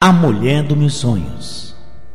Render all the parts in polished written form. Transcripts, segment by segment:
A mulher dos meus sonhos.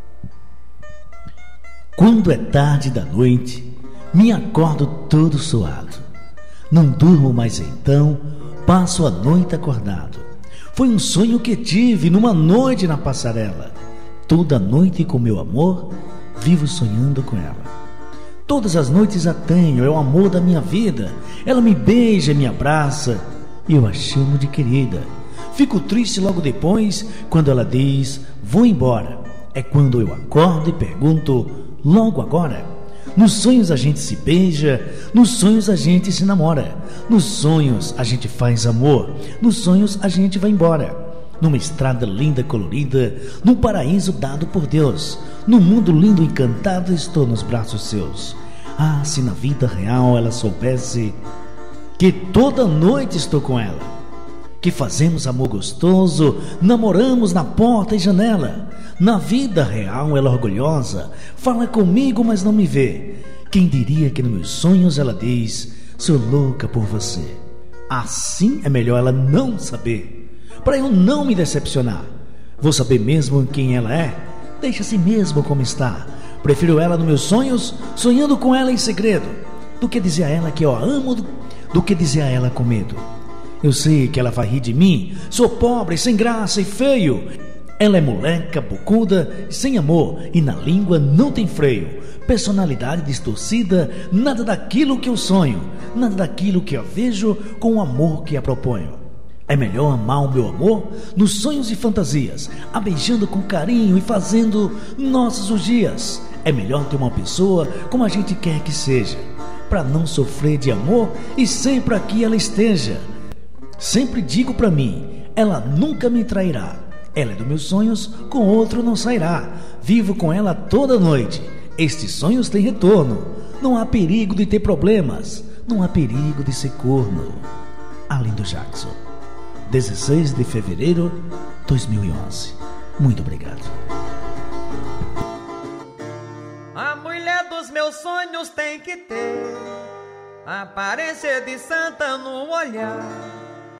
Quando é tarde da noite, me acordo todo suado. Não durmo mais então, passo a noite acordado. Foi um sonho que tive numa noite na passarela. Toda noite com meu amor, vivo sonhando com ela. Todas as noites a tenho, é o amor da minha vida. Ela me beija, me abraça e eu a chamo de querida. Fico triste logo depois, quando ela diz, vou embora. É quando eu acordo e pergunto, logo agora? Nos sonhos a gente se beija, nos sonhos a gente se namora. Nos sonhos a gente faz amor, nos sonhos a gente vai embora. Numa estrada linda, colorida, num paraíso dado por Deus. Num mundo lindo, encantado, estou nos braços seus. Ah, se na vida real ela soubesse que toda noite estou com ela, que fazemos amor gostoso, namoramos na porta e janela. Na vida real ela orgulhosa, fala comigo mas não me vê. Quem diria que nos meus sonhos ela diz, sou louca por você. Assim é melhor ela não saber, para eu não me decepcionar. Vou saber mesmo quem ela é, deixa assim mesmo como está. Prefiro ela nos meus sonhos, sonhando com ela em segredo, do que dizer a ela que eu a amo, do que dizer a ela com medo. Eu sei que ela vai rir de mim, sou pobre, sem graça e feio. Ela é moleca, bocuda, sem amor e na língua não tem freio. Personalidade distorcida, nada daquilo que eu sonho, nada daquilo que eu vejo com o amor que a proponho. É melhor amar o meu amor nos sonhos e fantasias, a beijando com carinho e fazendo nossos os dias. É melhor ter uma pessoa como a gente quer que seja, para não sofrer de amor e sempre aqui ela esteja. Sempre digo pra mim, ela nunca me trairá. Ela é dos meus sonhos, com outro não sairá. Vivo com ela toda noite. Estes sonhos têm retorno. Não há perigo de ter problemas. Não há perigo de ser corno. Arlindo Jackson, 16 de fevereiro de 2011. Muito obrigado. A mulher dos meus sonhos tem que ter a aparência de santa no olhar.